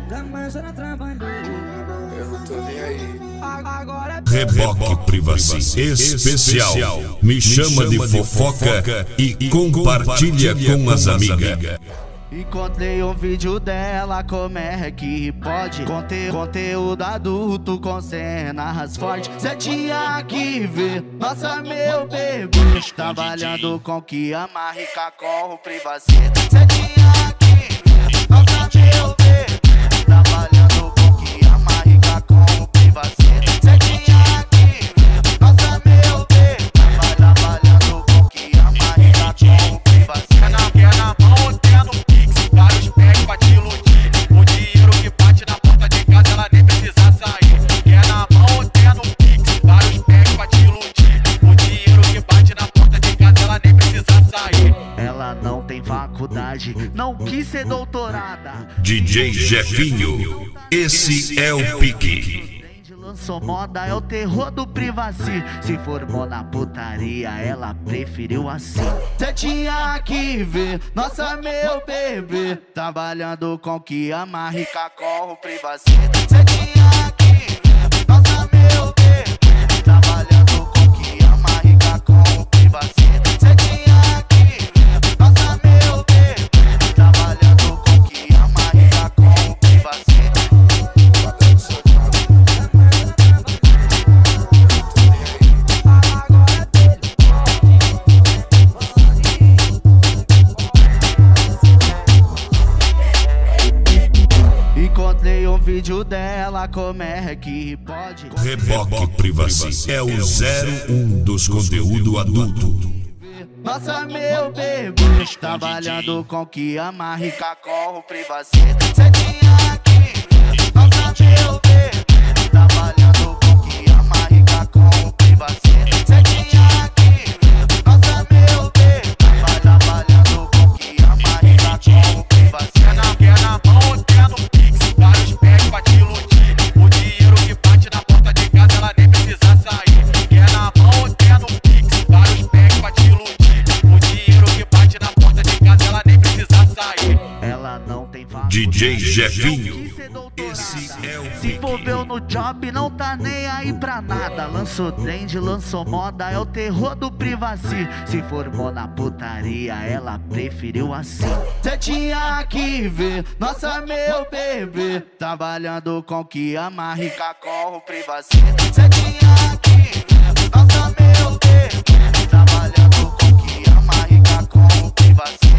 Jamais ela trabalhou. Eu não tô nem aí. Reboque Privacy Especial. Me chama de fofoca e compartilha com as amigas. Encontrei um vídeo dela, como é que pode? Conteúdo adulto com cenas fortes. Cê tinha que ver, nossa, meu bebê, trabalhando com que ama, rica com o Privacy. Cê tinha que ver, nossa, meu bebê, trabalhando com que ama, rica com o Privacy. Cê tinha que ver, nossa, meu bebê, trabalhando com que ama, rica com o Privacy. Quer na mão, quer no vários pés pra te iludir. O dinheiro que bate na porta de casa, ela nem precisa sair. Quer na mão, quer no pix. Vários pés pra te iludir. O dinheiro que bate na porta de casa, ela nem precisa sair. Ela não tem faculdade, não quis ser doutorada. DJ Jefinho, esse é o pique. Lançou moda, é o terror do Privacy. Se formou na putaria, ela preferiu assim. Cê tinha que ver, nossa, meu bebê, trabalhando com que ama, rica com o Privacy. Cê tinha que ver, nossa, meu bebê, trabalhando com que ama, rica com o Privacy. Cê tinha que ver, nossa, meu bebê, trabalhando com que ama, rica com o Privacy. Encontrei um vídeo dela, como é que pode? Reboque Privacy é o 01 dos conteúdo adulto. Nossa, meu bebê, trabalhando com que ama, rica com o Privacy. Cê tinha que ver, nossa, meu bebê, trabalhando com que ama, rica com o Privacy. Cê tinha que ver, nossa, meu bebê, trabalhando com que ama, rica com o Privacy. Quer na mão, quer no pix. Vários pés pra te iludir. O dinheiro que bate na porta de casa, ela nem precisa sair. Quer na mão, quer no pix. Vários pés pra te iludir. O dinheiro que bate na porta de casa, ela nem precisa sair. Ela não tem faculdade, DJ Jefinho, esse é o se pique. envolveu no job, não tá nem aí pra nada. Lançou trend, lançou moda, é o terror do Privacy. Se formou na putaria, ela preferiu assim. Cê tinha que ver, nossa, meu bebê, trabalhando com que ama, rica com o Privacy. Cê tinha que ver, nossa, meu bebê, trabalhando com que ama, rica com o Privacy.